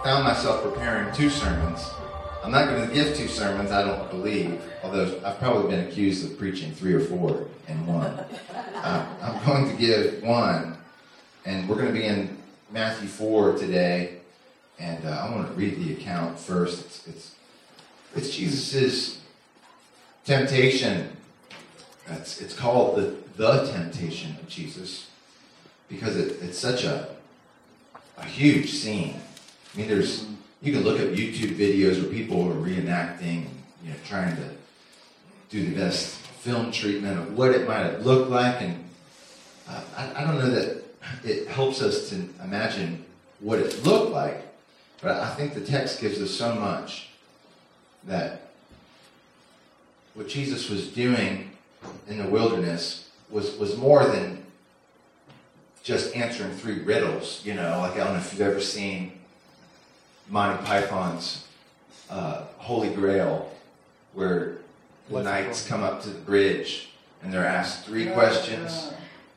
found myself preparing 2 sermons. I'm not going to give 2 sermons, I don't believe, although I've probably been accused of preaching 3 or 4 in one. I'm going to give one, and we're going to be in Matthew 4 today, and I want to read the account first. It's Jesus' temptation. It's called the temptation of Jesus because it's such a huge scene. I mean, you can look at YouTube videos where people are reenacting, trying to do the best film treatment of what it might have looked like, and I don't know that it helps us to imagine what it looked like, but I think the text gives us so much that what Jesus was doing in the wilderness was more than just answering 3 riddles. Like, I don't know if you've ever seen Monty Python's Holy Grail, where the knights come up to the bridge and they're asked 3 questions.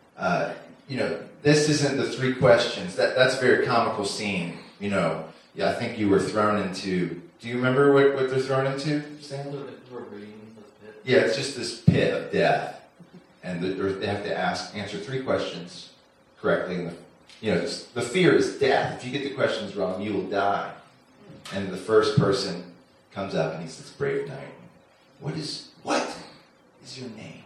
This isn't the 3 questions. That's a very comical scene. I think you were thrown into. Do you remember what they're thrown into, Sam? Yeah, it's just this pit of death, and they have to answer 3 questions correctly. And the fear is death. If you get the questions wrong, you will die. And the first person comes up and he says, "Brave knight, what is your name?"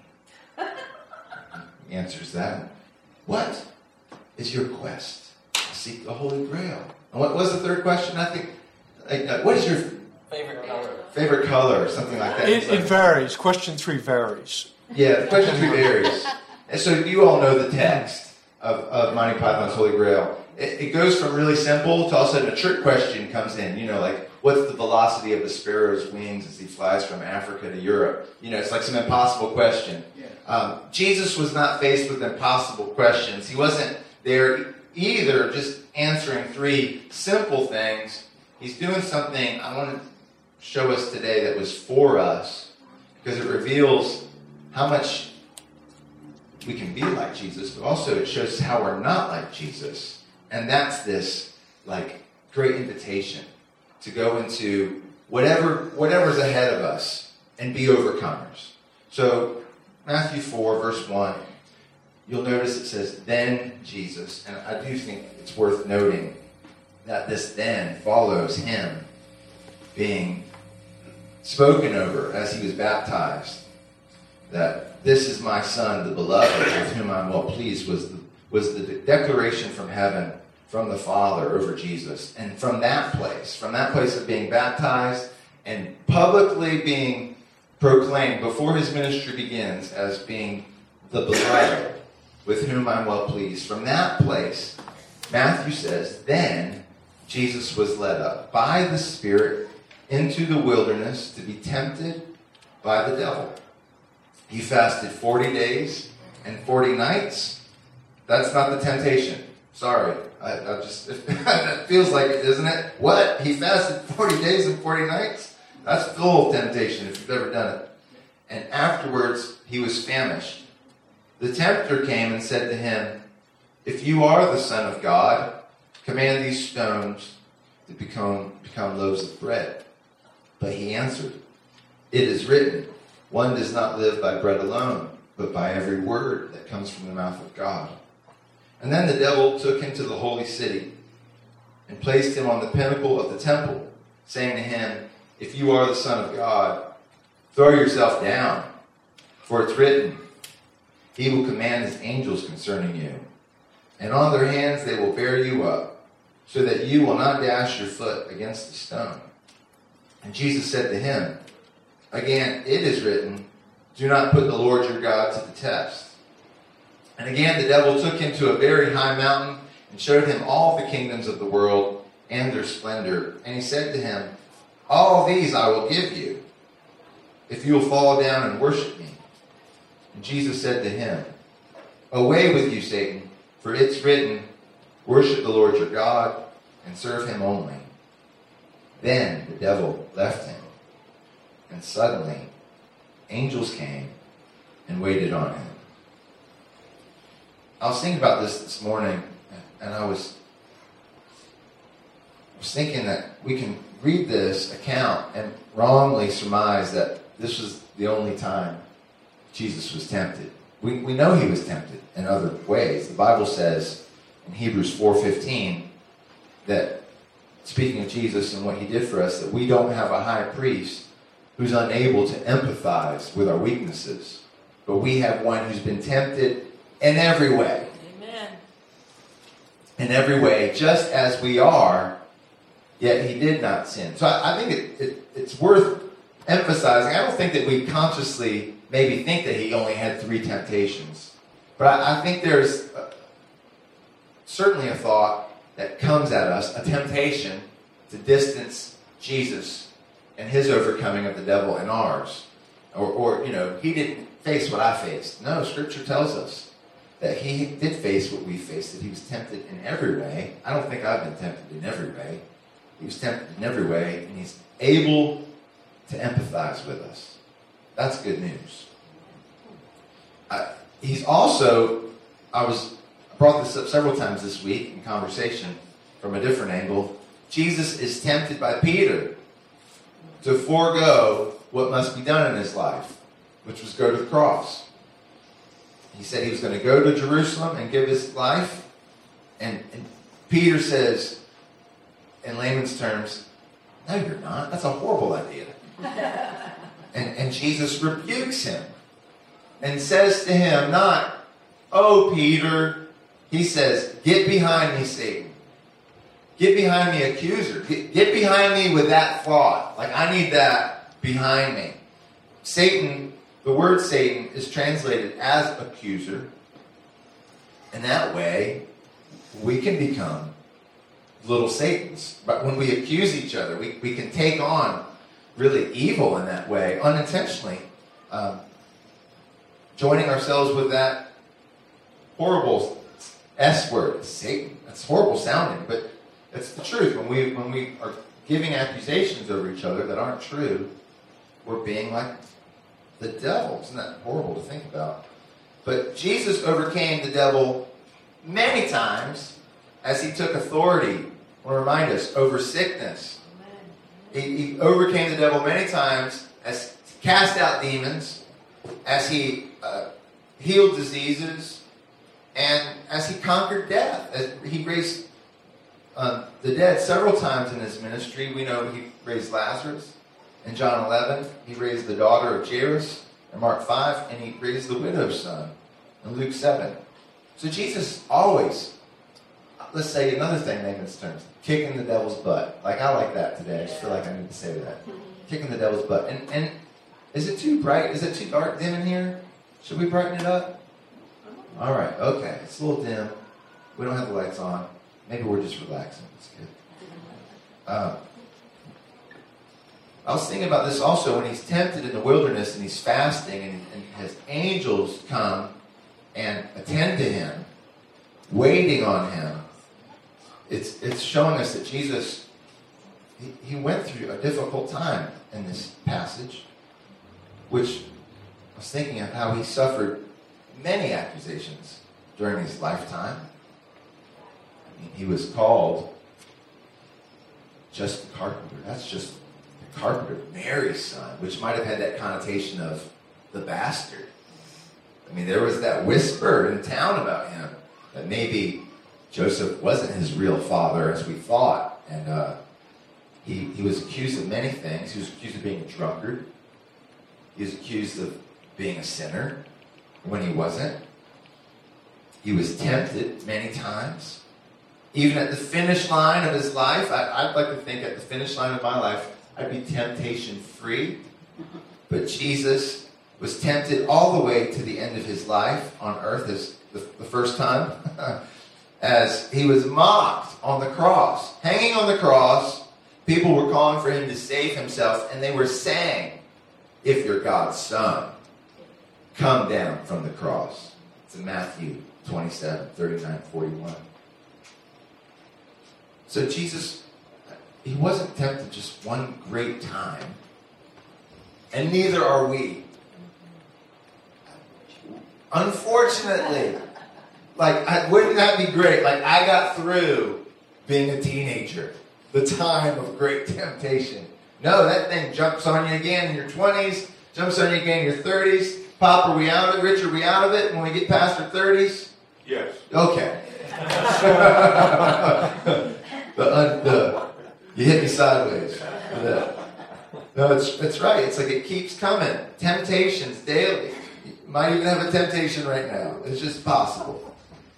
He answers that. "What is your quest? I seek the Holy Grail." And what was the 3rd question? I think, what is your favorite color? Favorite color, or something like that. It varies. Question 3 varies. Yeah, question 3 varies. And so you all know the text of Monty Python's Holy Grail. It goes from really simple to all of a sudden a trick question comes in, like what's the velocity of the sparrow's wings as he flies from Africa to Europe? It's like some impossible question. Yeah. Jesus was not faced with impossible questions. He wasn't there either just answering 3 simple things. He's doing something I want to show us today that was for us, because it reveals how much we can be like Jesus, but also it shows how we're not like Jesus. And that's this great invitation to go into whatever's ahead of us and be overcomers. So Matthew 4, verse 1, you'll notice it says, "Then Jesus." And I do think it's worth noting that this "then" follows him being spoken over as he was baptized. That "this is my son, the beloved, with whom I'm well pleased," was the declaration from heaven, from the Father over Jesus. And from that place of being baptized and publicly being proclaimed before his ministry begins as being the beloved, with whom I'm well pleased, from that place, Matthew says, then Jesus was led up by the Spirit into the wilderness to be tempted by the devil. He fasted 40 days and 40 nights. That's not the temptation. Sorry. It feels like it, isn't it? What? He fasted 40 days and 40 nights? That's full of temptation if you've ever done it. And afterwards, he was famished. The tempter came and said to him, "If you are the Son of God, command these stones to become loaves of bread." But he answered, "It is written, one does not live by bread alone, but by every word that comes from the mouth of God." And then the devil took him to the holy city and placed him on the pinnacle of the temple, saying to him, "If you are the Son of God, throw yourself down, for it's written, he will command his angels concerning you, and on their hands they will bear you up, so that you will not dash your foot against a stone." And Jesus said to him, "Again, it is written, do not put the Lord your God to the test." And again, the devil took him to a very high mountain and showed him all the kingdoms of the world and their splendor. And he said to him, "All these I will give you, if you will fall down and worship me." And Jesus said to him, "Away with you, Satan, for it's written, worship the Lord your God and serve him only." Then the devil left him, and suddenly angels came and waited on him. I was thinking about this morning, and I was was thinking that we can read this account and wrongly surmise that this was the only time Jesus was tempted. We know he was tempted in other ways. The Bible says in Hebrews 4:15 that, speaking of Jesus and what he did for us, that we don't have a high priest who's unable to empathize with our weaknesses, but we have one who's been tempted in every way. Amen. In every way, just as we are, yet he did not sin. So I think it's worth emphasizing. I don't think that we consciously maybe think that he only had 3 temptations. But I think there's certainly a thought that comes at us, a temptation to distance Jesus and his overcoming of the devil and ours. Or he didn't face what I faced. No, Scripture tells us that he did face what we faced, that he was tempted in every way. I don't think I've been tempted in every way. He was tempted in every way, and he's able to empathize with us. That's good news. He's also, I brought this up several times this week in conversation from a different angle. Jesus is tempted by Peter to forego what must be done in his life, which was go to the cross. He said he was going to go to Jerusalem and give his life. And Peter says, in layman's terms, no, you're not. That's a horrible idea. And Jesus rebukes him and says to him, not, oh, Peter. He says, get behind me, Satan. Get behind me, accuser. Get behind me with that thought. Like, I need that behind me. Satan, the word Satan is translated as accuser. And that way, we can become little Satans. But when we accuse each other, we can take on really evil in that way, unintentionally. Joining ourselves with that horrible S word, Satan. That's horrible sounding, but it's the truth. When we are giving accusations over each other that aren't true, we're being like the devil. Isn't that horrible to think about? But Jesus overcame the devil many times as he took authority, I want to remind us, over sickness. He overcame the devil many times as he cast out demons, as he healed diseases, and as he conquered death. As he raised the dead several times in his ministry. We know he raised Lazarus in John 11. He raised the daughter of Jairus in Mark 5. And he raised the widow's son in Luke 7. So Jesus always, let's say another thing in layman's terms, kicking the devil's butt. Like, I like that today. I just feel like I need to say that. Kicking the devil's butt. And is it too bright? Is it too dark, dim in here? Should we brighten it up? All right. Okay. It's a little dim. We don't have the lights on. Maybe we're just relaxing. It's good. I was thinking about this also when he's tempted in the wilderness and he's fasting and has angels come and attend to him, waiting on him. It's showing us that Jesus, he went through a difficult time in this passage, which I was thinking of how he suffered many accusations during his lifetime. I mean, he was called just the carpenter. That's just the carpenter, Mary's son, which might have had that connotation of the bastard. I mean, there was that whisper in town about him that maybe Joseph wasn't his real father as we thought. And he was accused of many things. He was accused of being a drunkard. He was accused of being a sinner when he wasn't. He was tempted many times. Even at the finish line of his life, I'd like to think at the finish line of my life, I'd be temptation-free. But Jesus was tempted all the way to the end of his life on earth as the first time, as he was mocked on the cross. Hanging on the cross, people were calling for him to save himself, and they were saying, "If you're God's son, come down from the cross." It's in Matthew 27, 39, 41. So Jesus, he wasn't tempted just one great time, and neither are we. Unfortunately, wouldn't that be great? Like, I got through being a teenager. the time of great temptation. No, that thing jumps on you again in your 20s, jumps on you again in your 30s. Pop, are we out of it? Rich, are we out of it when we get past our 30s? Yes. Okay. You hit me sideways. No, it's right. It's like it keeps coming. Temptations daily. You might even have a temptation right now. It's just possible.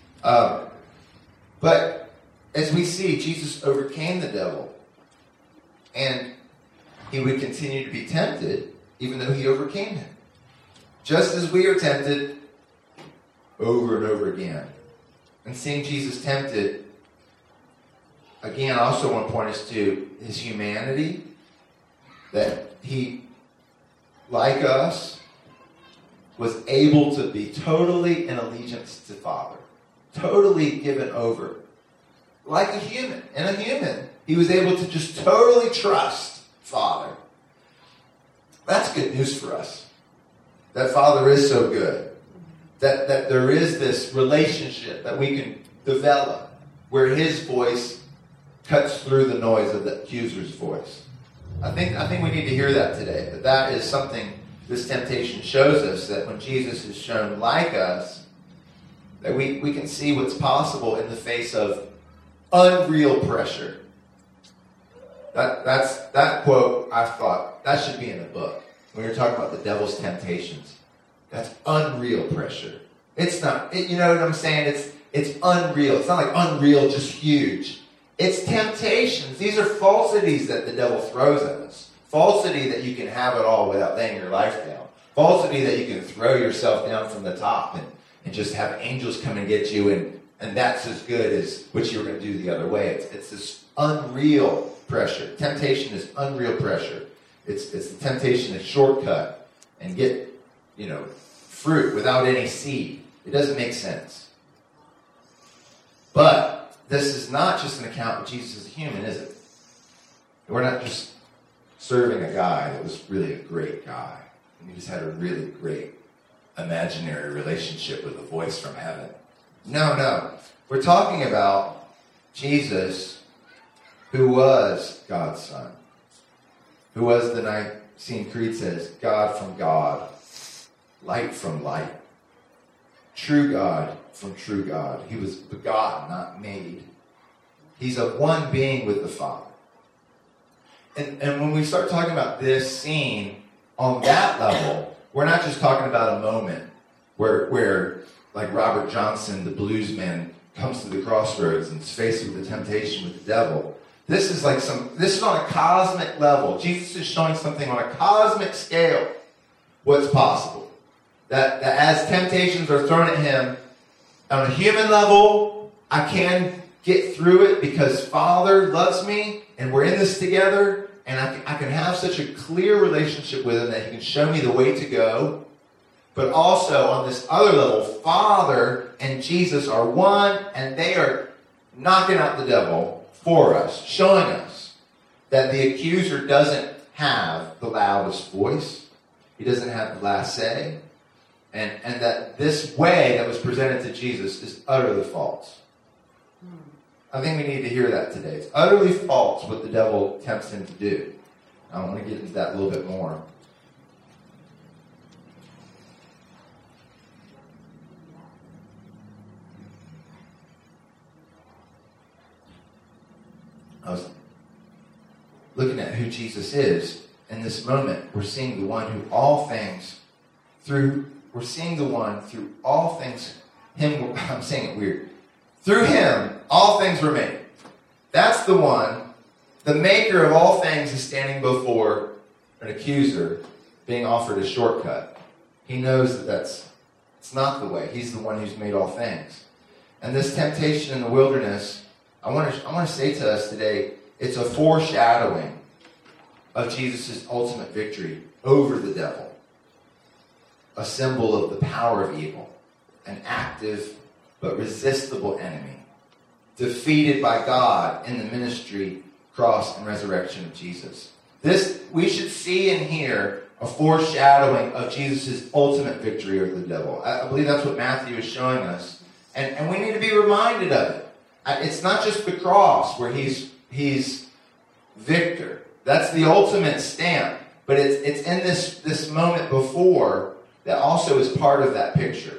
But as we see, Jesus overcame the devil. And he would continue to be tempted even though he overcame him. Just as we are tempted over and over again. And seeing Jesus tempted, again, I also want to point us to his humanity, that he, like us, was able to be totally in allegiance to Father, totally given over, like a human. And a human, he was able to just totally trust Father. That's good news for us, that Father is so good, that there is this relationship that we can develop where his voice cuts through the noise of the accuser's voice. I think we need to hear that today. That is something this temptation shows us, that when Jesus is shown like us, that we can see what's possible in the face of unreal pressure. That quote, I thought, that should be in a book. When you're talking about the devil's temptations. That's unreal pressure. It's not, you know what I'm saying? It's unreal. It's not like unreal, just huge. It's temptations. These are falsities that the devil throws at us. Falsity that you can have it all without laying your life down. Falsity that you can throw yourself down from the top and just have angels come and get you, and that's as good as what you were going to do the other way. It's this unreal pressure. Temptation is unreal pressure. It's the temptation to shortcut and get, fruit without any seed. It doesn't make sense. But this is not just an account of Jesus as a human, is it? We're not just serving a guy that was really a great guy. And he just had a really great imaginary relationship with a voice from heaven. No. We're talking about Jesus, who was God's Son. Who was, the Nicene Creed says, God from God, light from light, true God from true God. He was begotten, not made. He's a one being with the Father. And when we start talking about this scene on that level, we're not just talking about a moment where like Robert Johnson, the bluesman, comes to the crossroads and is faced with the temptation with the devil. This is on a cosmic level. Jesus is showing something on a cosmic scale, what's possible. That as temptations are thrown at him, on a human level, I can get through it because Father loves me, and we're in this together, and I can have such a clear relationship with him that he can show me the way to go. But also, on this other level, Father and Jesus are one, and they are knocking out the devil for us, showing us that the accuser doesn't have the loudest voice. He doesn't have the last say. And that this way that was presented to Jesus is utterly false. I think we need to hear that today. It's utterly false what the devil tempts him to do. I want to get into that a little bit more. I was looking at who Jesus is. In this moment, we're seeing the one who all things we're seeing the one through all things, him, I'm saying it weird. Through him, all things were made. That's the one, the maker of all things is standing before an accuser being offered a shortcut. He knows that it's not the way. He's the one who's made all things. And this temptation in the wilderness, I want to say to us today, it's a foreshadowing of Jesus' ultimate victory over the devil. A symbol of the power of evil, an active but resistible enemy, defeated by God in the ministry, cross, and resurrection of Jesus. This, we should see and hear a foreshadowing of Jesus' ultimate victory over the devil. I believe that's what Matthew is showing us. And we need to be reminded of it. It's not just the cross where he's victor. That's the ultimate stamp. But it's in this moment before that also is part of that picture.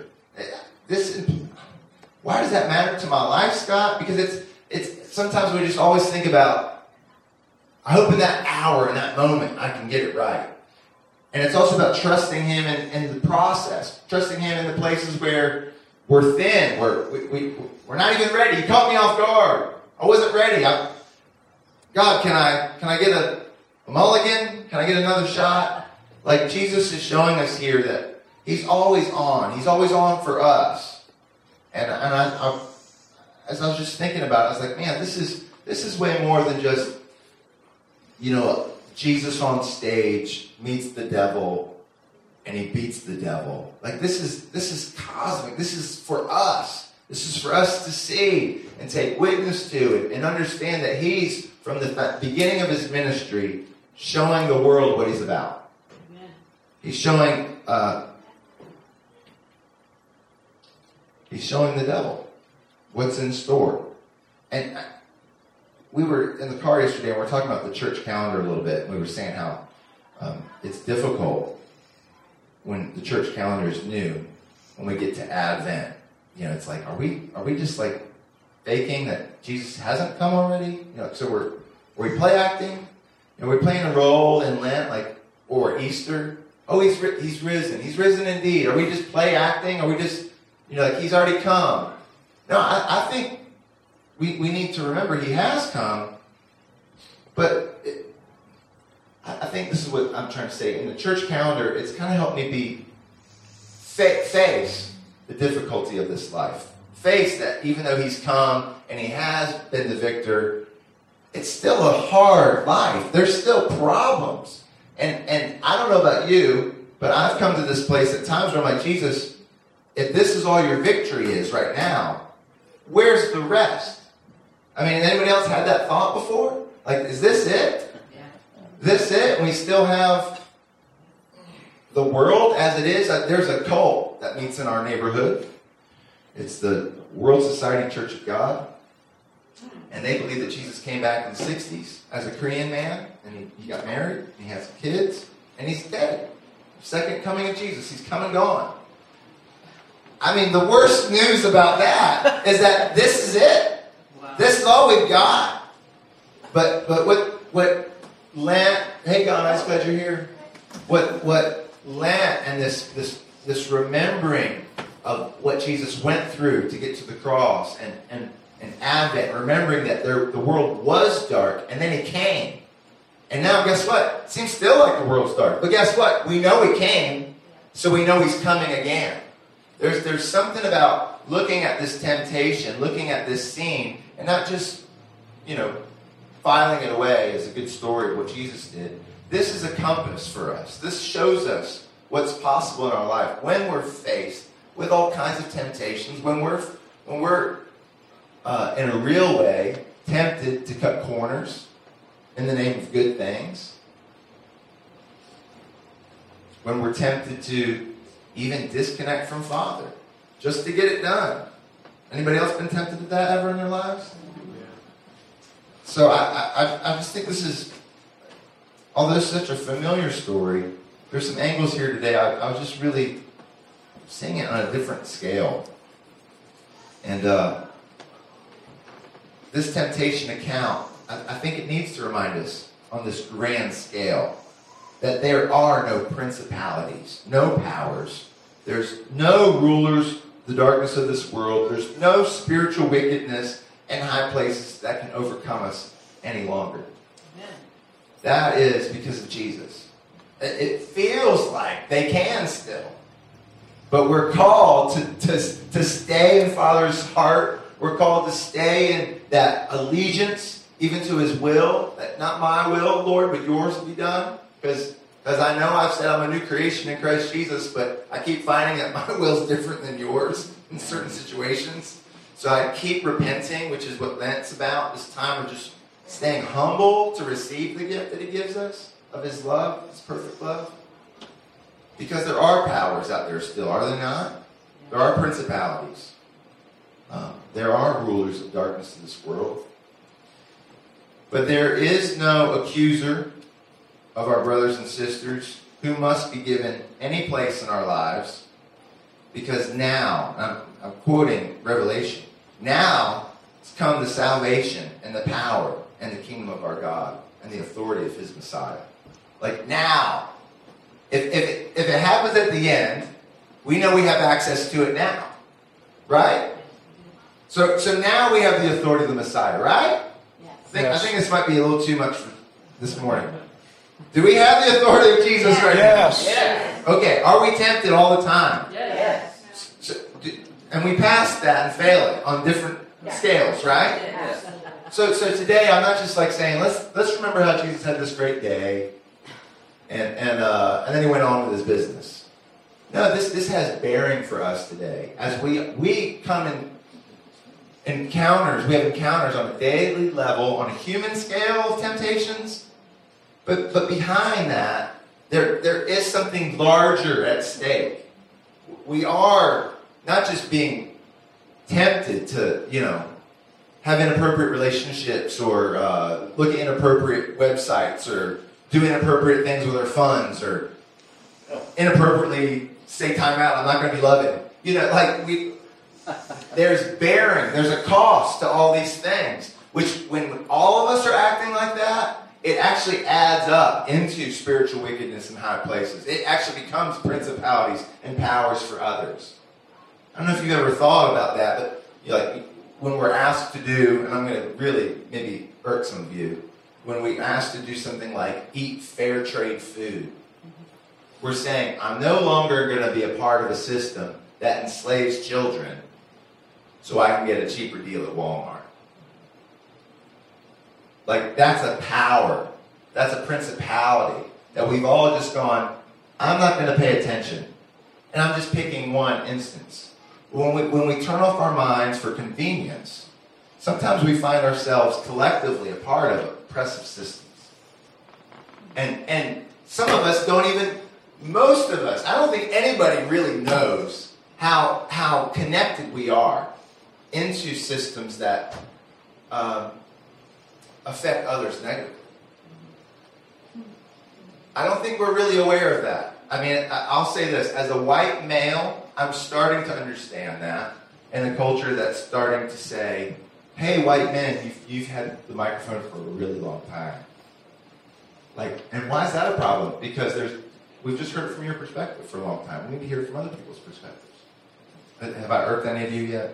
Why does that matter to my life, Scott? Because it's sometimes we just always think about, I hope in that hour, in that moment, I can get it right. And it's also about trusting him in the process. Trusting him in the places where we're thin. We're not even ready. You caught me off guard. I wasn't ready. God, can I get a mulligan? Can I get another shot? Like Jesus is showing us here that he's always on. He's always on for us. And I as I was just thinking about it, I was like, man, this is way more than just, Jesus on stage meets the devil and he beats the devil. Like this is cosmic. This is for us. This is for us to see and take witness to and understand that he's, from the beginning of his ministry, showing the world what he's about. Amen. He's showing the devil what's in store. And we were in the car yesterday and we were talking about the church calendar a little bit. And we were saying how it's difficult when the church calendar is new, when we get to Advent. It's like, are we just like faking that Jesus hasn't come already? So are we play acting? We're playing a role in Lent, or Easter. Oh, he's risen. He's risen indeed. Are we just play acting? Are we just, he's already come? No, I think we need to remember he has come. But I think this is what I'm trying to say. In the church calendar, it's kind of helped me face the difficulty of this life. Face that even though he's come and he has been the victor, it's still a hard life. There's still problems. And I don't know about you, but I've come to this place at times where I'm like, Jesus, if this is all your victory is right now, where's the rest? I mean, anybody else had that thought before? Like, is this it? Yeah. This it? And we still have the world as it is? There's a cult that meets in our neighborhood. It's the World Society Church of God. And they believe that Jesus came back in the 60s as a Korean man. And he got married. And he has kids. And he's dead. Second coming of Jesus. He's come and gone. I mean, the worst news about that is that this is it. Wow. This is all we've got. But what Lent, hey guys, glad you're here. What Lent and this remembering of what Jesus went through to get to the cross and Advent, remembering that the world was dark and then he came. And now guess what? It seems still like the world's dark. But guess what? We know he came, so we know he's coming again. There's something about looking at this temptation, looking at this scene, and not just, filing it away as a good story of what Jesus did. This is a compass for us. This shows us what's possible in our life when we're faced with all kinds of temptations, when we're in a real way tempted to cut corners in the name of good things, when we're tempted to even disconnect from Father just to get it done. Anybody else been tempted to that ever in their lives? So I just think this is, although it's such a familiar story, there's some angles here today. I was just really seeing it on a different scale. And this temptation account, I think it needs to remind us on this grand scale that there are no principalities, no powers. There's no rulers, the darkness of this world. There's no spiritual wickedness in high places that can overcome us any longer. Amen. That is because of Jesus. It feels like they can still. But we're called to stay in Father's heart. We're called to stay in that allegiance, even to his will. That not my will, Lord, but yours will be done. Because I know I've said I'm a new creation in Christ Jesus, but I keep finding that my will is different than yours in certain situations. So I keep repenting, which is what Lent's about. This time of just staying humble to receive the gift that he gives us of his love, his perfect love. Because there are powers out there still, are there not? There are principalities. There are rulers of darkness in this world. But there is no accuser of our brothers and sisters who must be given any place in our lives, because now, I'm quoting Revelation, now has come the salvation and the power and the kingdom of our God and the authority of his Messiah. Like now. If it happens at the end, we know we have access to it now. Right? So now we have the authority of the Messiah, right? Yes. I think this might be a little too much for this morning. Do we have the authority of Jesus right now? Yes. Okay, are we tempted all the time? Yes. And we pass that and fail it on different scales, right? Yes. So today I'm not just like saying, let's remember how Jesus had this great day. And then he went on with his business. No, this has bearing for us today. As we come in encounters, we have encounters on a daily level, on a human scale of temptations. But behind that, there is something larger at stake. We are not just being tempted to, have inappropriate relationships or look at inappropriate websites or do inappropriate things with our funds or inappropriately say time out, I'm not going to be loving. There's bearing, there's a cost to all these things, which when all of us are acting like that, it actually adds up into spiritual wickedness in high places. It actually becomes principalities and powers for others. I don't know if you've ever thought about that, but when we're asked to do, and I'm going to really maybe irk some of you, when we ask to do something like eat fair trade food, we're saying, I'm no longer going to be a part of a system that enslaves children so I can get a cheaper deal at Walmart. That's a power. That's a principality that we've all just gone, I'm not going to pay attention. And I'm just picking one instance. When we turn off our minds for convenience, sometimes we find ourselves collectively a part of oppressive systems. And some of us don't even, most of us, I don't think anybody really knows how connected we are into systems that affect others negatively. I don't think we're really aware of that. I mean, I'll say this. As a white male, I'm starting to understand that in a culture that's starting to say, hey, white men, you've had the microphone for a really long time. And why is that a problem? Because we've just heard it from your perspective for a long time. We need to hear it from other people's perspectives. Have I irked any of you yet?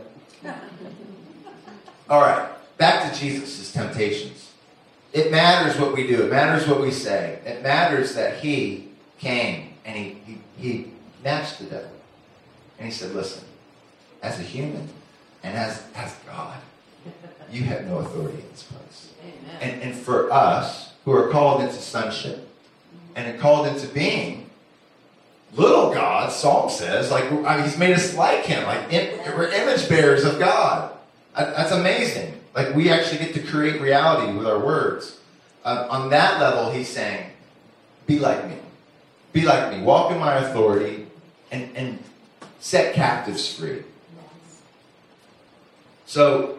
All right, back to Jesus' temptations. It matters what we do. It matters what we say. It matters that he came and he matched the devil. And he said, listen, as a human and as God, you have no authority in this place. Amen. And for us, who are called into sonship and called into being little God, Psalm says, he's made us like him. We're image bearers of God. That's amazing. We actually get to create reality with our words. On that level, he's saying, be like me. Be like me. Walk in my authority and set captives free. So,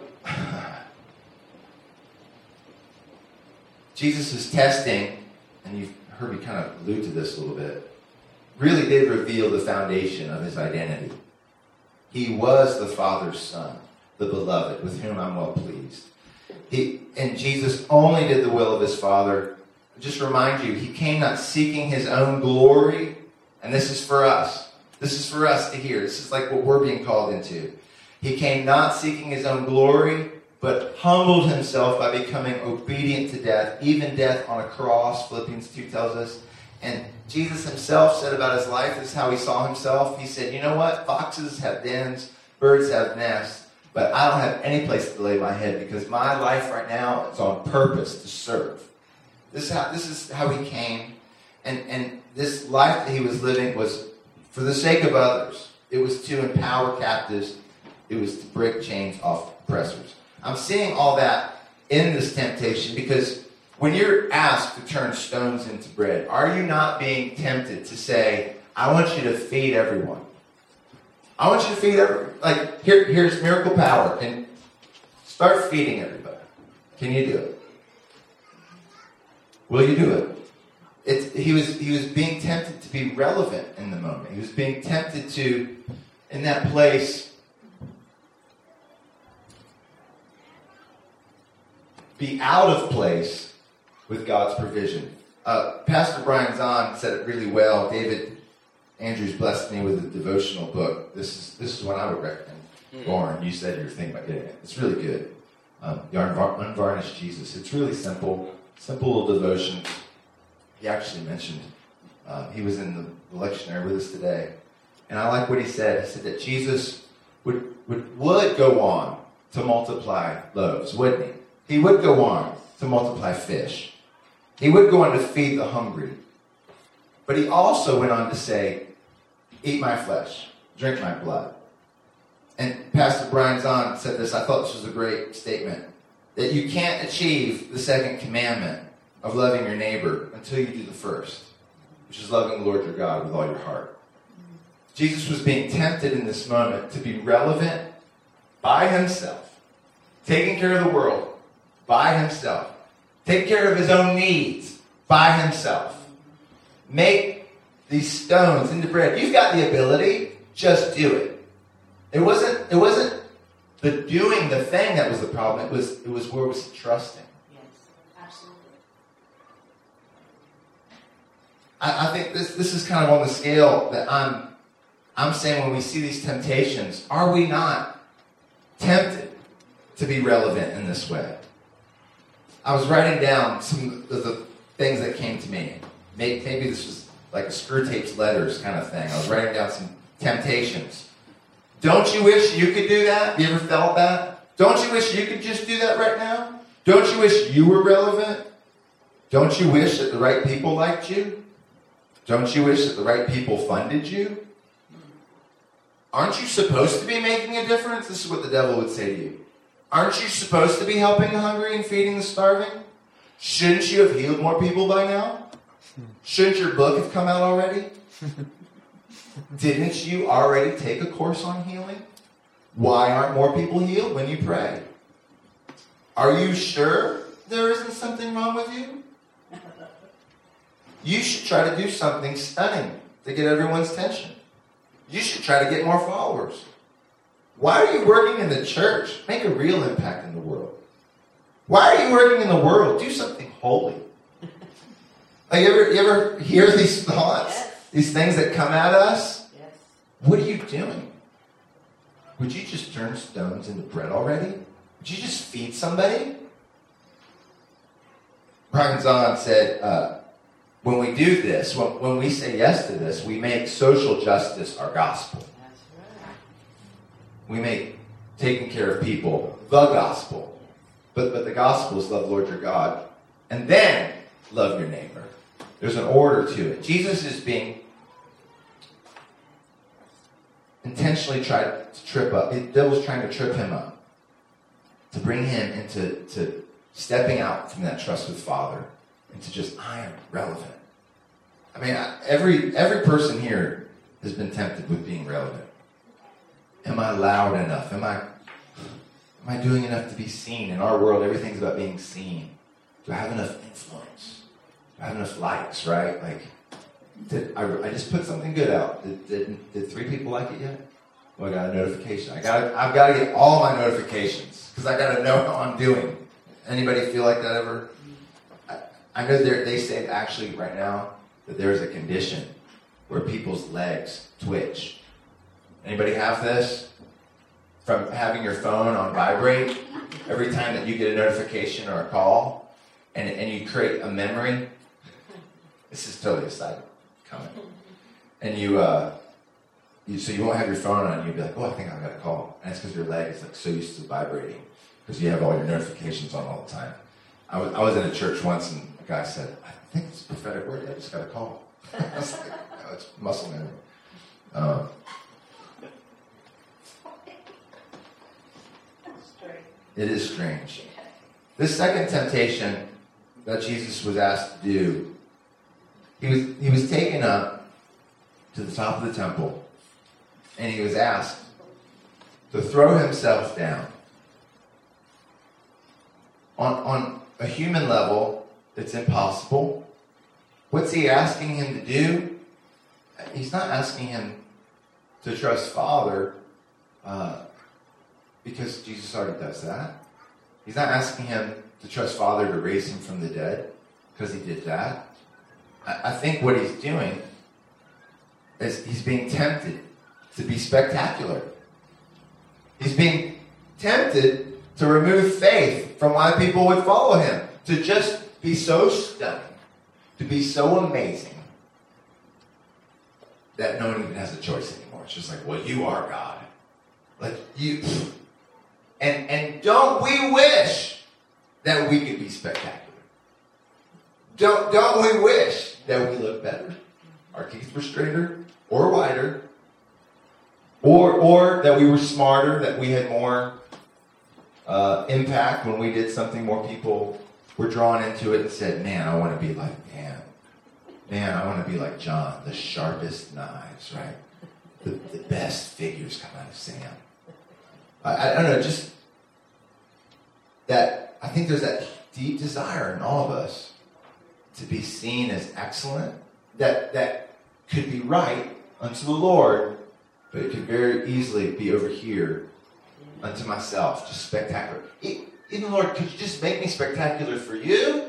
Jesus' testing, and you've heard me kind of allude to this a little bit, really did reveal the foundation of his identity. He was the Father's Son, the beloved, with whom I'm well pleased. And Jesus only did the will of his Father. Just remind you, he came not seeking his own glory, and this is for us. This is for us to hear. This is what we're being called into. He came not seeking his own glory, but humbled himself by becoming obedient to death, even death on a cross, Philippians 2 tells us. And Jesus himself said about his life, this is how he saw himself. He said, you know what? Foxes have dens, birds have nests, but I don't have any place to lay my head because my life right now is on purpose to serve. This is how he came. And this life that he was living was for the sake of others. It was to empower captives. It was to break chains off oppressors. I'm seeing all that in this temptation because when you're asked to turn stones into bread, are you not being tempted to say, I want you to feed everyone? I want you to feed everyone. Here's miracle power. And start feeding everybody. Can you do it? Will you do it? He was being tempted to be relevant in the moment. He was being tempted to, in that place, be out of place with God's provision. Pastor Brian Zahn said it really well. David Andrews blessed me with a devotional book. This is one I would recommend. Lauren, you said you were thinking about getting it. It's really good. The Unvarnished Jesus. It's really simple little devotion. He actually mentioned, he was in the lectionary with us today. And I like what he said. He said that Jesus would go on to multiply loaves, wouldn't he? He would go on to multiply fish. He would go on to feed the hungry. But he also went on to say, eat my flesh, drink my blood. And Pastor Brian Zahn said this, I thought this was a great statement, that you can't achieve the second commandment of loving your neighbor until you do the first, which is loving the Lord your God with all your heart. Jesus was being tempted in this moment to be relevant by himself, taking care of the world by himself, take care of his own needs by himself, make these stones into bread. You've got the ability, just do it. It wasn't the doing the thing that was the problem. It was where was he trusting? Yes, absolutely. I think this is kind of on the scale that I'm saying when we see these temptations, are we not tempted to be relevant in this way? I was writing down some of the things that came to me. Maybe this was like a Screw Tapes Letters kind of thing. I was writing down some temptations. Don't you wish you could do that? You ever felt that? Don't you wish you could just do that right now? Don't you wish you were relevant? Don't you wish that the right people liked you? Don't you wish that the right people funded you? Aren't you supposed to be making a difference? This is what the devil would say to you. Aren't you supposed to be helping the hungry and feeding the starving? Shouldn't you have healed more people by now? Shouldn't your book have come out already? Didn't you already take a course on healing? Why aren't more people healed when you pray? Are you sure there isn't something wrong with you? You should try to do something stunning to get everyone's attention. You should try to get more followers. Why are you working in the church? Make a real impact in the world. Why are you working in the world? Do something holy. Like, you ever hear these thoughts? Yes. These things that come at us? Yes. What are you doing? Would you just turn stones into bread already? Would you just feed somebody? Brian Zahn said, when we do this, when we say yes to this, we make social justice our gospel. That's right. We make taking care of people the gospel. But the gospel is love the Lord your God. And then love your neighbor. There's an order to it. Jesus is being intentionally tried to trip up. The devil's trying to trip him up. To bring him into stepping out from that trust with Father. And to just, I am relevant. I mean, every person here has been tempted with being relevant. Am I loud enough? Am I doing enough to be seen? In our world, everything's about being seen. Do I have enough influence? Do I have enough likes, right? Like, I just put something good out. Did 3 people like it yet? Well, I got a notification. I've got to get all my notifications because I got to know how I'm doing. Anybody feel like that ever? I know they say actually right now that there's a condition where people's legs twitch. Anybody have this? From having your phone on vibrate every time that you get a notification or a call, and you create a memory. This is totally a side comment. And so you won't have your phone on, and you'll be like, oh, I think I've got a call. And it's because your leg is like so used to vibrating because you have all your notifications on all the time. I was in a church once, and a guy said, I think it's a prophetic word. I just got a call. I was like, no, it's muscle memory. It is strange. This second temptation that Jesus was asked to do, he was taken up to the top of the temple, and he was asked to throw himself down. On a human level, It's impossible. What's he asking him to do? He's not asking him to trust Father because Jesus already does that. He's not asking him to trust Father to raise him from the dead because he did that. I think what he's doing is he's being tempted to be spectacular. He's being tempted to remove faith from why people would follow him, to just be so stunning, to be so amazing that no one even has a choice anymore. It's just like, well, you are God. Like you, and don't we wish that we could be spectacular? Don't we wish that we look better? Our teeth were straighter or whiter, or that we were smarter, that we had more impact when we did something. More people were drawn into it and said, "Man, I want to be like Man, I want to be like John, the sharpest knives, right? The best figures come out of Sam." I don't know, just that. I think there's that deep desire in all of us to be seen as excellent, that could be right unto the Lord, but it could very easily be over here unto myself, just spectacular. Even Lord, could you just make me spectacular for you?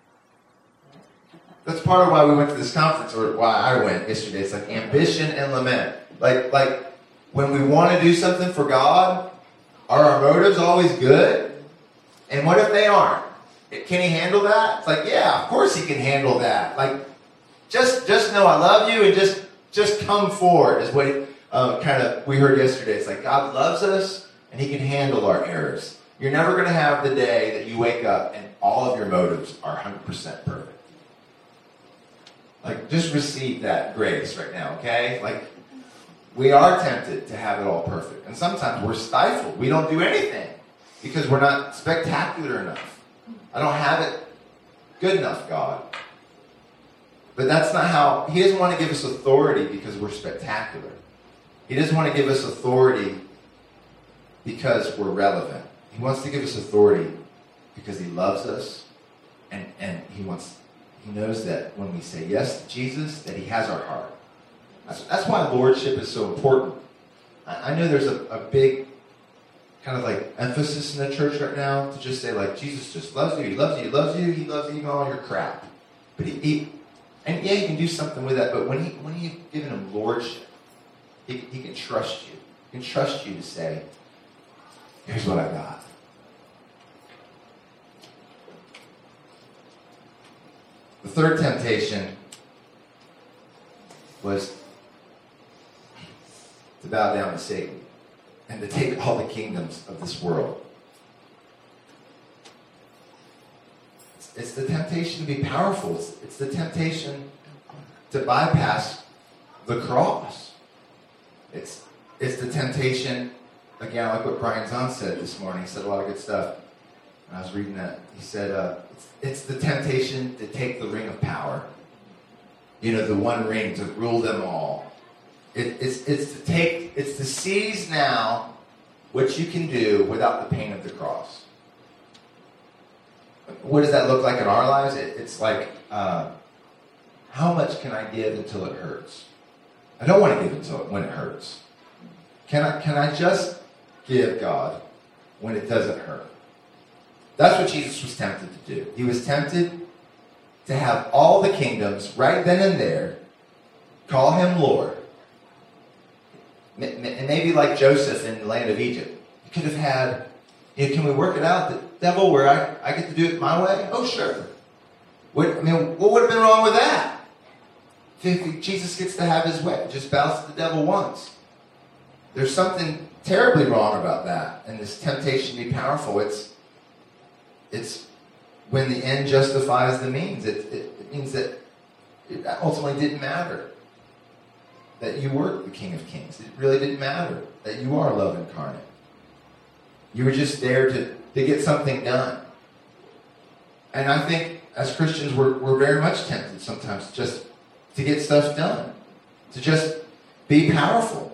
That's part of why we went to this conference, or why I went yesterday. It's like ambition and lament. Like when we want to do something for God, are our motives always good? And what if they aren't? Can he handle that? It's like, yeah, of course he can handle that. Like, just know I love you and just come forward is what we heard yesterday. It's like God loves us and he can handle our errors. You're never going to have the day that you wake up and all of your motives are 100% perfect. Like, just receive that grace right now, okay? Like, we are tempted to have it all perfect. And sometimes we're stifled. We don't do anything because we're not spectacular enough. I don't have it good enough, God. But that's not how... He doesn't want to give us authority because we're spectacular. He doesn't want to give us authority because we're relevant. He wants to give us authority because he loves us, and he knows that when we say yes to Jesus, that he has our heart. That's why lordship is so important. I know there's a big kind of like emphasis in the church right now to just say like, Jesus just loves you, he loves you, he loves you, he loves even all your crap. But he and yeah, you can do something with that, but when you've given him lordship, he can trust you. He can trust you to say, here's what I got. The third temptation was to bow down to Satan and to take all the kingdoms of this world. It's the temptation to be powerful. It's the temptation to bypass the cross. It's the temptation, again, like what Brian Zahn said this morning. He said a lot of good stuff. And I was reading that. He said, it's the temptation to take the ring of power. You know, the one ring to rule them all. It's to seize now what you can do without the pain of the cross. What does that look like in our lives? It's like, how much can I give until it hurts? I don't want to give until when it hurts. Can I just give, God, when it doesn't hurt? That's what Jesus was tempted to do. He was tempted to have all the kingdoms right then and there, call him Lord. And maybe like Joseph in the land of Egypt. He could have had, can we work it out, the devil, where I get to do it my way? Oh, sure. What would have been wrong with that? If Jesus gets to have his way, just bows to the devil once. There's something terribly wrong about that. And this temptation to be powerful, it's when the end justifies the means. It means that it ultimately didn't matter that you were the King of Kings. It really didn't matter that you are love incarnate. You were just there to get something done. And I think as Christians, we're very much tempted sometimes just to get stuff done, to just be powerful.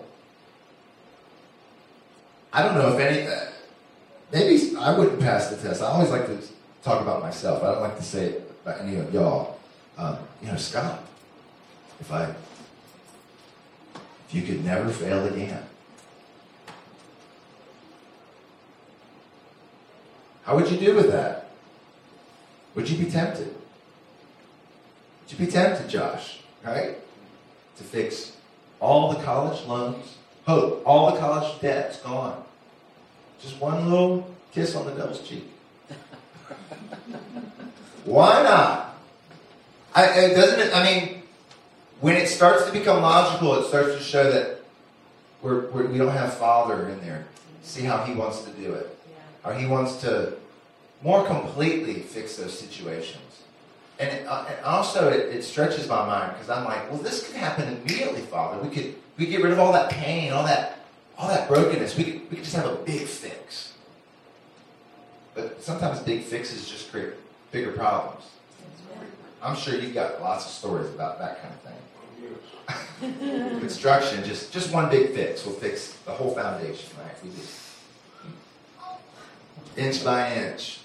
I don't know if maybe I wouldn't pass the test. I always like to talk about myself. I don't like to say about any of y'all. Scott, if you could never fail again, how would you do with that? Would you be tempted? Would you be tempted, Josh, right? To fix all the college loans, hope, all the college debt's gone. Just one little kiss on the devil's cheek. Why not? When it starts to become logical, it starts to show that we don't have Father in there. See how He wants to do it. How He wants to more completely fix those situations. And also it stretches my mind because I'm like, well, this could happen immediately, Father. We could get rid of all that pain, all that brokenness. We could just have a big fix. But sometimes big fixes just create bigger problems. I'm sure you've got lots of stories about that kind of thing. Construction, just one big fix will fix the whole foundation, right? We do. Inch by inch.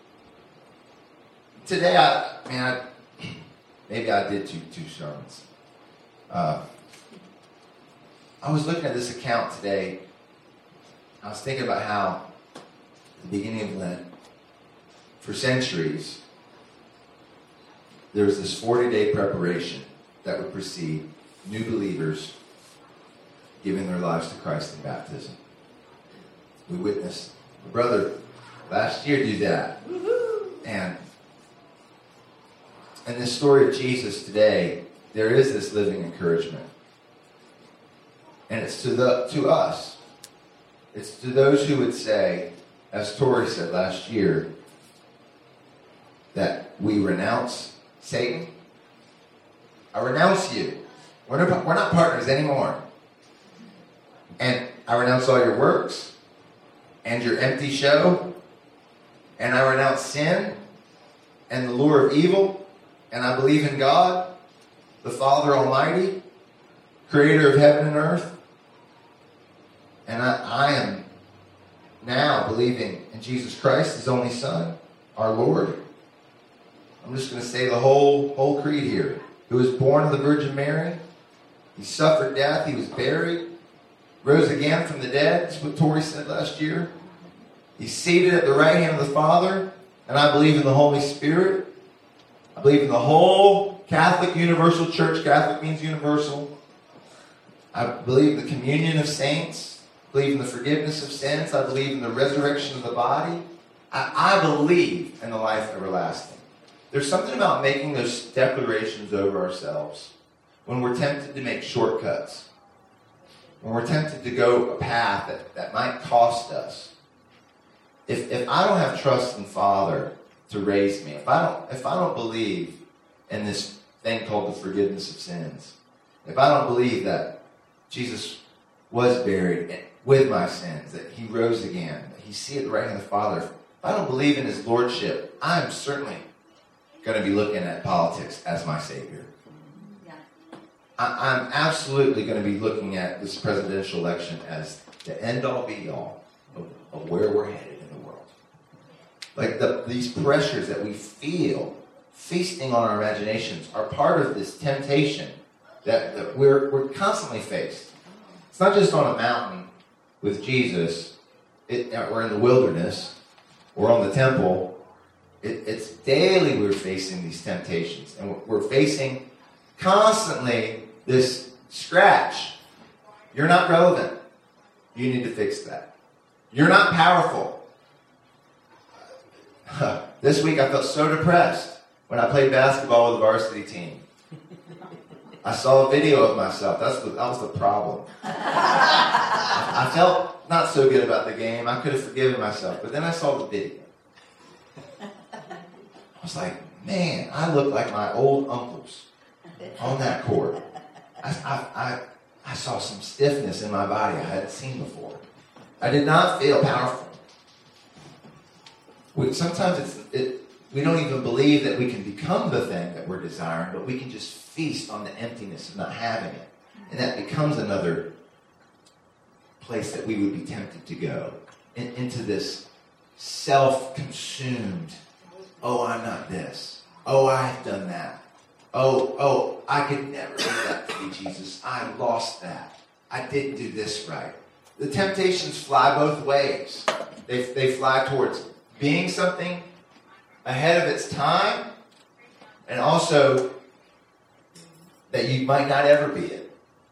Today, maybe I did two sermons. I was looking at this account today. I was thinking about how at the beginning of Lent, for centuries, there was this 40-day preparation that would precede new believers giving their lives to Christ in baptism. We witnessed a brother last year do that. And in the story of Jesus today, there is this living encouragement. And it's to us. It's to those who would say, as Tori said last year, that we renounce Satan. I renounce you. We're not partners anymore. And I renounce all your works and your empty show. And I renounce sin and the lure of evil. And I believe in God, the Father Almighty, creator of heaven and earth. And I am now believing in Jesus Christ, His only Son, our Lord. I'm just going to say the whole creed here. Who was born of the Virgin Mary. He suffered death. He was buried. Rose again from the dead. That's what Tori said last year. He's seated at the right hand of the Father. And I believe in the Holy Spirit. I believe in the whole Catholic Universal Church. Catholic means universal. I believe in the communion of saints. I believe in the forgiveness of sins. I believe in the resurrection of the body. I believe in the life everlasting. There's something about making those declarations over ourselves when we're tempted to make shortcuts, when we're tempted to go a path that might cost us. If I don't have trust in Father to raise me, if I don't believe in this thing called the forgiveness of sins, if I don't believe that Jesus was buried with my sins, that He rose again, that He's seated at the right hand of the Father, if I don't believe in His Lordship, I'm certainly going to be looking at politics as my savior. Yeah. I'm absolutely going to be looking at this presidential election as the end-all, be-all of where we're headed in the world. Like these pressures that we feel feasting on our imaginations are part of this temptation that we're constantly faced. It's not just on a mountain with Jesus, or in the wilderness, or on the temple. It's daily we're facing these temptations. And we're facing constantly this scratch. You're not relevant. You need to fix that. You're not powerful. This week I felt so depressed when I played basketball with the varsity team. I saw a video of myself. That was the problem. I felt not so good about the game. I could have forgiven myself. But then I saw the video. I was like, man, I look like my old uncles on that court. I saw some stiffness in my body I hadn't seen before. I did not feel powerful. Sometimes we don't even believe that we can become the thing that we're desiring, but we can just feast on the emptiness of not having it. And that becomes another place that we would be tempted to go, into this self-consumed, oh, I'm not this. Oh, I've done that. Oh, I could never do that to you, Jesus. I lost that. I didn't do this right. The temptations fly both ways. They fly towards being something ahead of its time, and also that you might not ever be it.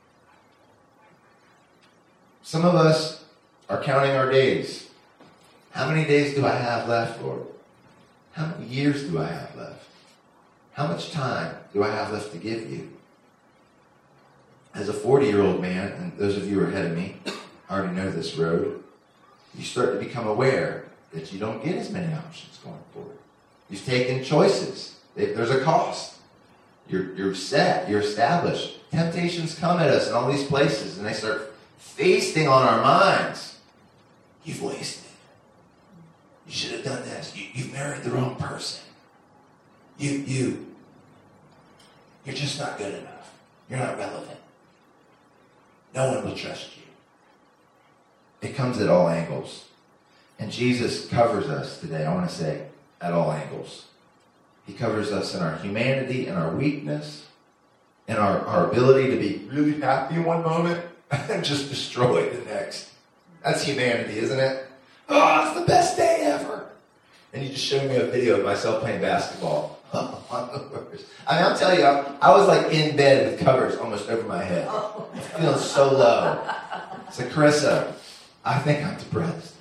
Some of us are counting our days. How many days do I have left, Lord? How many years do I have left? How much time do I have left to give you? As a 40-year-old man, and those of you who are ahead of me already know this road, you start to become aware that you don't get as many options going forward. You've taken choices. There's a cost. You're set. You're established. Temptations come at us in all these places, and they start feasting on our minds. You've wasted. You should have done this. You've married the wrong person. You're just not good enough. You're not relevant. No one will trust you. It comes at all angles. And Jesus covers us today, I want to say, at all angles. He covers us in our humanity, in our weakness, in our ability to be really happy in one moment and just destroyed the next. That's humanity, isn't it? Oh, it's the best day ever. And you just showed me a video of myself playing basketball. I mean, I'm telling you, I was like in bed with covers almost over my head. Feeling so low. So Carissa, I think I'm depressed.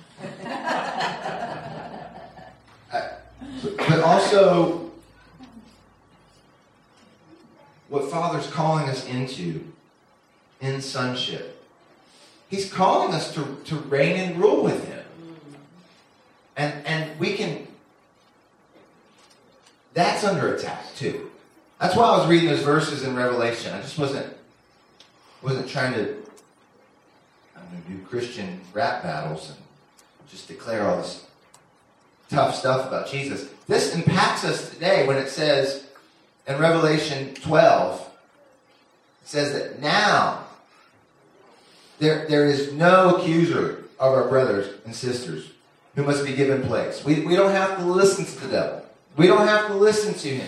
But also, what Father's calling us into in sonship. He's calling us to reign and rule with Him. And we can, that's under attack too. That's why I was reading those verses in Revelation. I just wasn't trying to do Christian rap battles and just declare all this tough stuff about Jesus. This impacts us today when it says in Revelation 12, it says that now there is no accuser of our brothers and sisters who must be given place. We don't have to listen to the devil. We don't have to listen to him.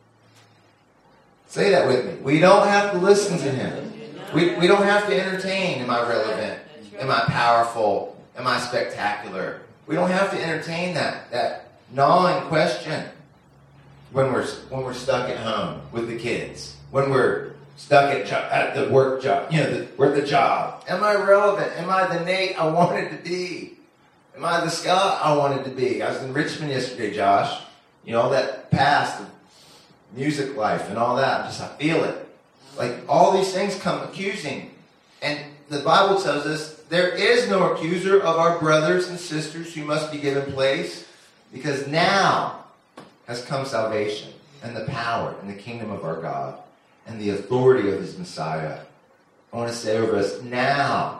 Say that with me. We don't have to listen to him. We don't have to entertain, am I relevant? Am I powerful? Am I spectacular? We don't have to entertain that gnawing question when we're stuck at home with the kids. When we're stuck at the work job. We're at the job. Am I relevant? Am I the Nate I wanted to be? Am I the Scott I wanted to be? I was in Richmond yesterday, Josh. All that past music life and all that. I feel it. Like all these things come accusing. And the Bible tells us there is no accuser of our brothers and sisters who must be given place, because now has come salvation and the power and the kingdom of our God and the authority of His Messiah. I want to say over us, now,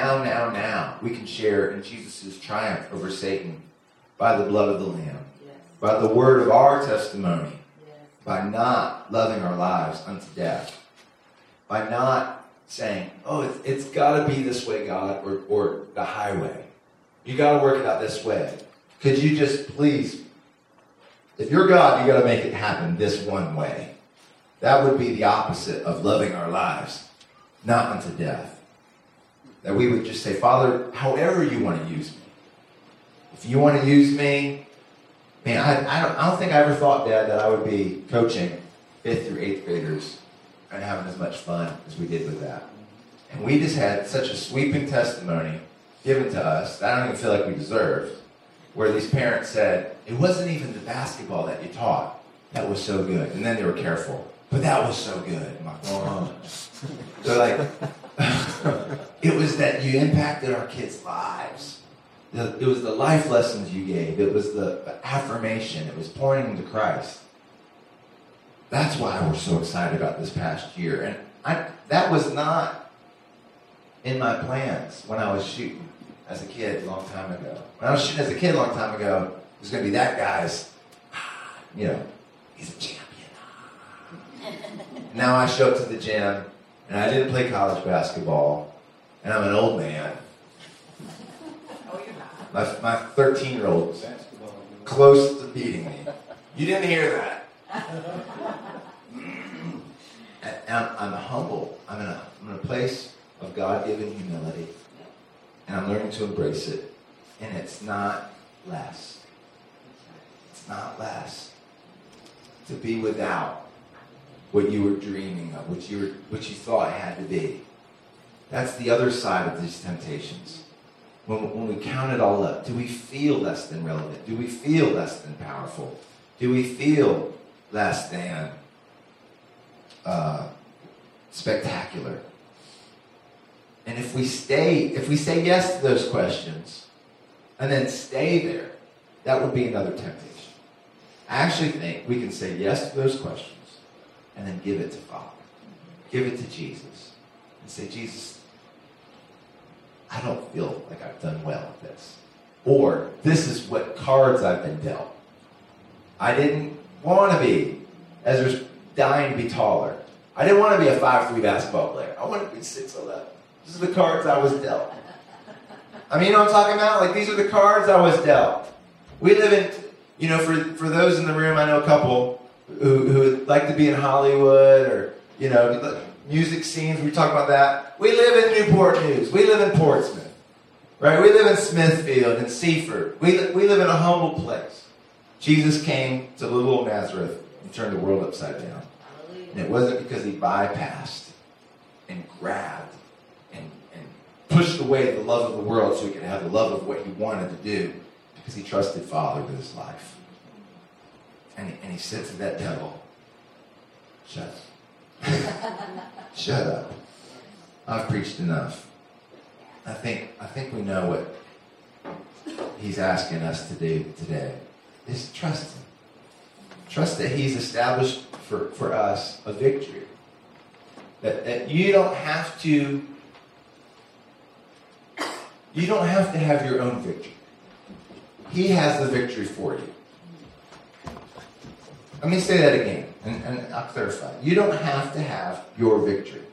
we can share in Jesus' triumph over Satan by the blood of the Lamb, by the word of our testimony, by not loving our lives unto death, by not saying, oh, it's got to be this way, God, or the highway. You got to work it out this way. Could you just please, if you're God, you got to make it happen this one way. That would be the opposite of loving our lives, not unto death. That we would just say, Father, however you want to use me. If you want to use me, man, I don't think I ever thought, Dad, that I would be coaching 5th through 8th graders and having as much fun as we did with that. And we just had such a sweeping testimony given to us that I don't even feel like we deserved, where these parents said, it wasn't even the basketball that you taught that was so good. And then they were careful. But that was so good. I'm like, oh. So it was that you impacted our kids' lives. It was the life lessons you gave. It was the affirmation. It was pointing to Christ. That's why we're so excited about this past year. And that was not in my plans when I was shooting as a kid a long time ago. When I was shooting as a kid a long time ago, it was going to be that guy's, he's a champion. Now I show up to the gym, and I didn't play college basketball, and I'm an old man. My 13-year-old was close to beating me. You didn't hear that. And I'm humble. I'm in a place of God-given humility. And I'm learning to embrace it. And it's not less. It's not less. To be without what you were dreaming of, what you thought it had to be. That's the other side of these temptations. When we count it all up, do we feel less than relevant? Do we feel less than powerful? Do we feel less than spectacular? And if we say yes to those questions and then stay there, that would be another temptation. I actually think we can say yes to those questions and then give it to Father. Give it to Jesus. And say, Jesus, I don't feel like I've done well at this. Or, this is what cards I've been dealt. I didn't want to be. Ezra's dying to be taller. I didn't want to be a 5'3" basketball player. I wanted to be 6'11". This is the cards I was dealt. I mean, you know what I'm talking about? Like, these are the cards I was dealt. We live in, for those in the room, I know a couple who would like to be in Hollywood or, music scenes. We talk about that. We live in Newport News. We live in Portsmouth. Right? We live in Smithfield and Seaford. We live in a humble place. Jesus came to little old Nazareth and turned the world upside down. And it wasn't because he bypassed and grabbed and pushed away the love of the world so he could have the love of what he wanted to do, because he trusted Father with his life. And he said to that devil, shut up. Shut up. I've preached enough. I think we know what he's asking us to do today is trust him. Trust that he's established for us a victory. That you don't have to have your own victory. He has the victory for you. Let me say that again, and I'll clarify. You don't have to have your victory.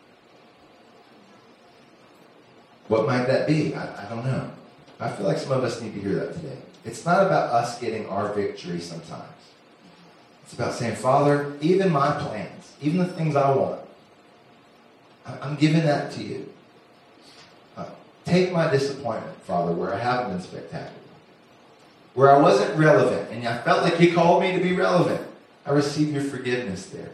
What might that be? I don't know. I feel like some of us need to hear that today. It's not about us getting our victory sometimes. It's about saying, Father, even my plans, even the things I want, I'm giving that to you. Take my disappointment, Father, where I haven't been spectacular. Where I wasn't relevant, and I felt like you called me to be relevant. I receive your forgiveness there.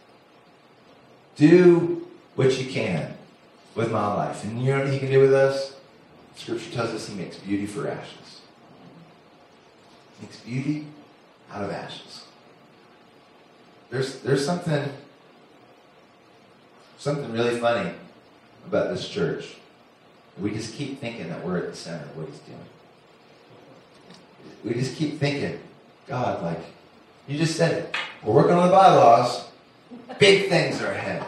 Do what you can with my life. And you know what he can do with us? Scripture tells us he makes beauty for ashes. He makes beauty out of ashes. There's something really funny about this church. We just keep thinking that we're at the center of what he's doing. We just keep thinking, God, like, you just said it. We're working on the bylaws. Big things are ahead.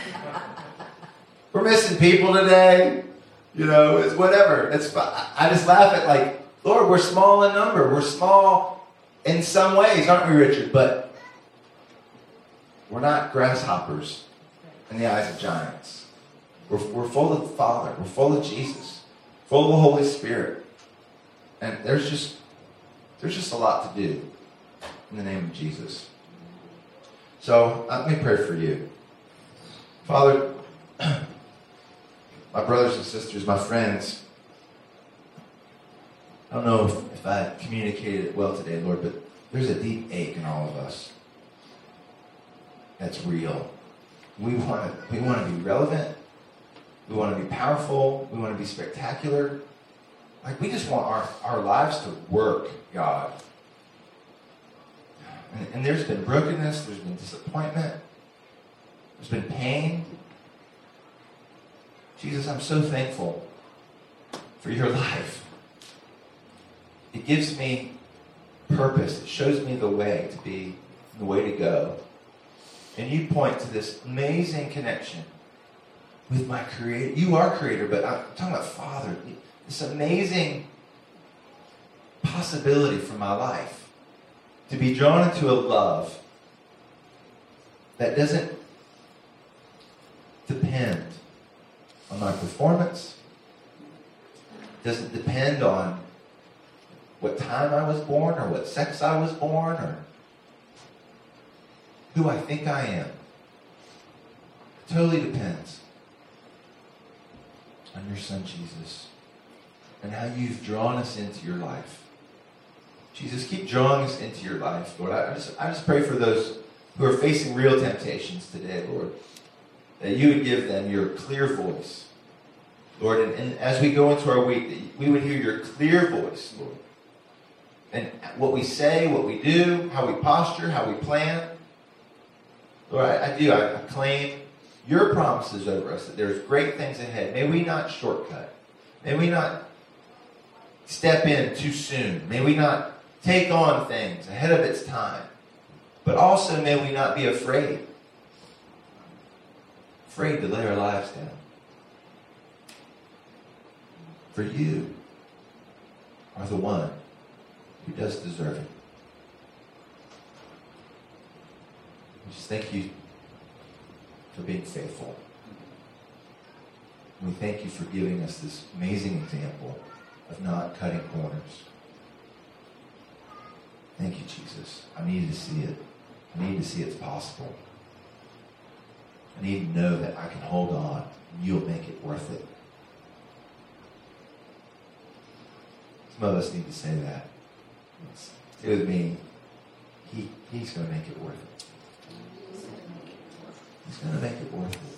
We're missing people today. It's whatever. I just laugh at, like, Lord, we're small in number. We're small in some ways, aren't we, Richard? But we're not grasshoppers in the eyes of giants. We're full of the Father. We're full of Jesus. Full of the Holy Spirit. And there's just a lot to do in the name of Jesus. So let me pray for you. Father, my brothers and sisters, my friends, I don't know if I communicated it well today, Lord, but there's a deep ache in all of us that's real. We want to be relevant. We want to be powerful. We want to be spectacular. Like, we just want our lives to work, God. And there's been brokenness. There's been disappointment. There's been pain. Jesus, I'm so thankful for your life. It gives me purpose. It shows me the way to be, the way to go. And you point to this amazing connection with my Creator. You are Creator, but I'm talking about Father. This amazing possibility for my life to be drawn into a love that doesn't depend on my performance, doesn't depend on what time I was born or what sex I was born, or who I think I am. It totally depends on your Son, Jesus, and how you've drawn us into your life. Jesus, keep drawing us into your life, Lord. I just pray for those who are facing real temptations today, Lord, that you would give them your clear voice, Lord, and as we go into our week, that we would hear your clear voice, Lord. And what we say, what we do, how we posture, how we plan. Lord, I claim your promises over us, that there's great things ahead. May we not shortcut. May we not step in too soon. May we not take on things ahead of its time. But also may we not be afraid. Afraid to lay our lives down. For you are the one who does deserve it. We just thank you for being faithful. We thank you for giving us this amazing example of not cutting corners. Thank you, Jesus. I need to see it. I need to see it's possible. I need to know that I can hold on and you'll make it worth it. Some of us need to say that. Say with me, He's going to make it worth it. He's going to make it worth it.